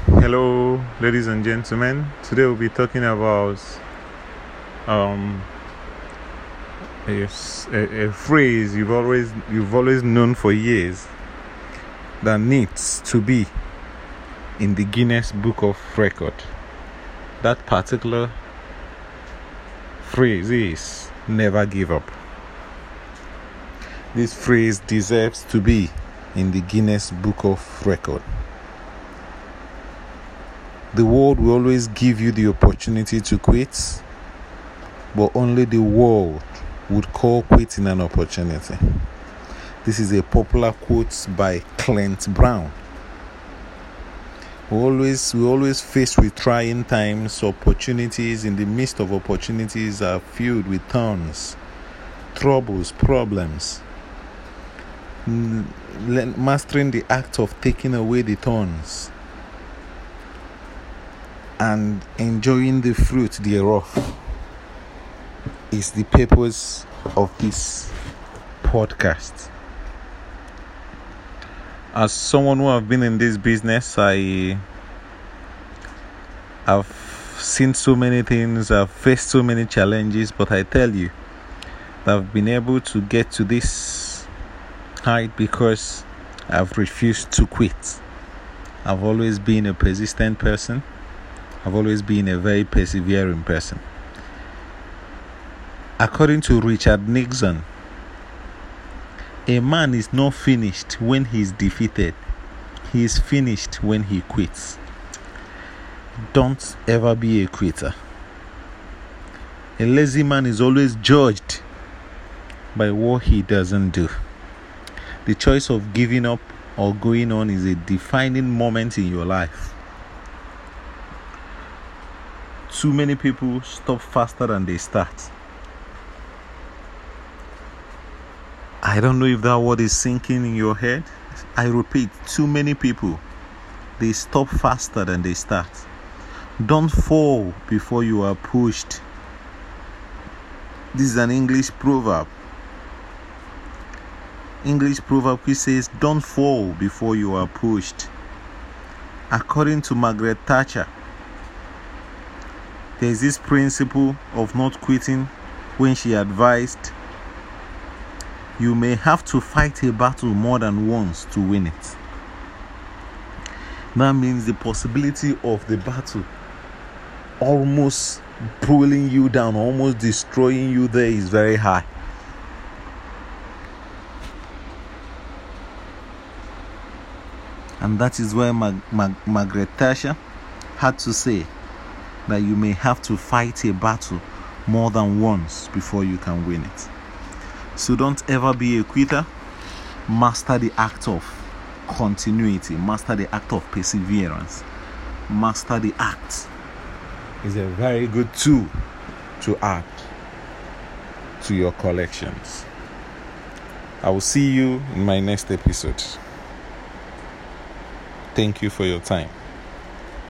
Hello, ladies and gentlemen. Today we'll be talking about um, a phrase you've always known for years that needs to be in the Guinness Book of Record. That particular phrase is "never give up." This phrase deserves to be in the Guinness Book of Record. The world will always give you the opportunity to quit, but only the world would call quitting an opportunity. This is a popular quote by Clint Brown. We always faced with trying times. Opportunities in the midst of opportunities are filled with thorns, troubles, problems. Mastering the act of taking away the thorns and enjoying the fruit thereof is the purpose of this podcast. As someone who have been in this business, I have seen so many things, I've faced so many challenges, but I tell you, I've been able to get to this height because I've refused to quit. I've always been a persistent person. I've always been a very persevering person. According to Richard Nixon, a man is not finished when he is defeated. He is finished when he quits. Don't ever be a quitter. A lazy man is always judged by what he doesn't do. The choice of giving up or going on is a defining moment in your life. Too many people stop faster than they start. I don't know if that word is sinking in your head. I repeat, too many people, they stop faster than they start. Don't fall before you are pushed. This is an English proverb. English proverb which says, don't fall before you are pushed. According to Margaret Thatcher, there is this principle of not quitting when she advised, you may have to fight a battle more than once to win it. That means the possibility of the battle almost pulling you down, almost destroying you there is very high. And that is why Margaret Thatcher had to say that you may have to fight a battle more than once before you can win it. So don't ever be a quitter. Master the act of continuity. Master the act of perseverance. Master the act is a very good tool to add to your collections. I will see you in my next episode. Thank you for your time.